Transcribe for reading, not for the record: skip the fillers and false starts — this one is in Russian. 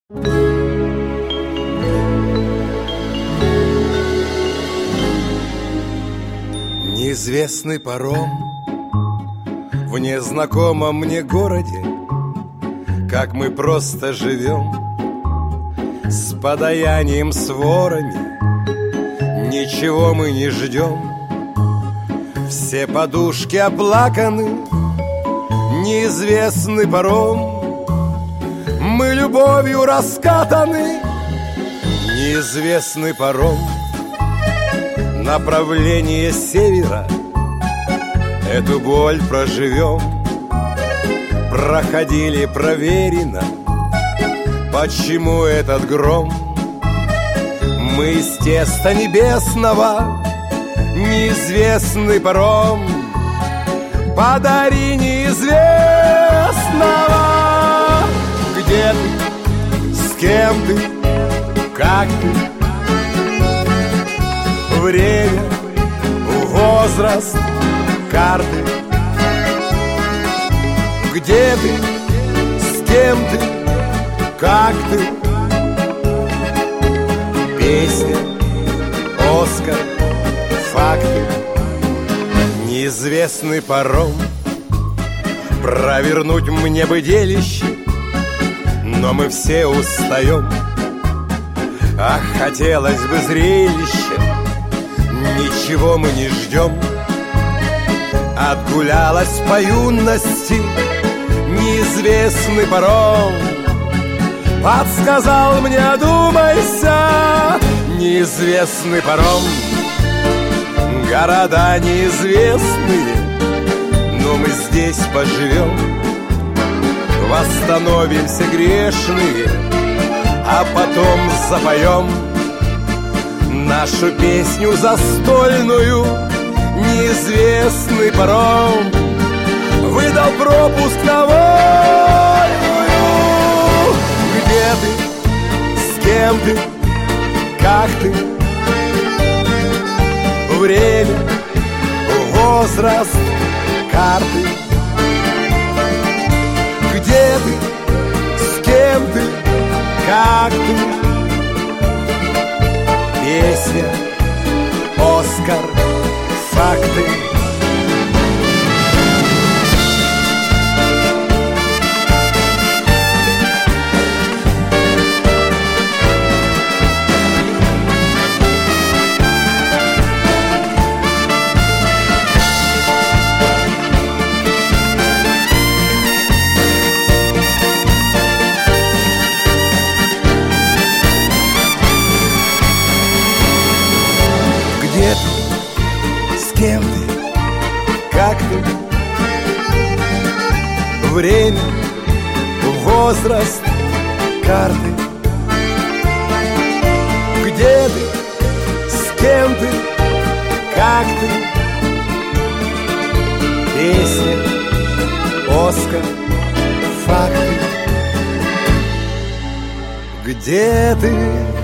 Неизвестный паром в незнакомом мне городе, как мы просто живем, с подаянием, с ворами, ничего мы не ждем. Все подушки оплаканы, неизвестный паром, мы любовью раскатаны, неизвестный паром. Направление севера, эту боль проживем. Проходили проверено, почему этот гром. Мы из теста небесного, неизвестный паром. Подари неизвестного. Где ты, с кем ты, как ты? Время, возраст, карты. Где ты, с кем ты, как ты? Песня, Оскар, факты. Неизвестный паром. Провернуть мне бы делище, но мы все устаем. Ах, хотелось бы зрелище, ничего мы не ждем. Отгулялась по юности неизвестный паром. Подсказал мне, одумайся, неизвестный паром. Города неизвестные, но мы здесь поживем. Восстановимся грешные, а потом запоем нашу песню застольную. Неизвестный паром выдал пропуск на вольную. Где ты, с кем ты, как ты? Время, возраст, карты. Где ты, с кем ты, как ты? Песня, Оскар, факты. Где ты, с кем ты, как ты? Время, возраст, карты. Где ты, с кем ты, как ты? Песня, Оскар, факты. Где ты?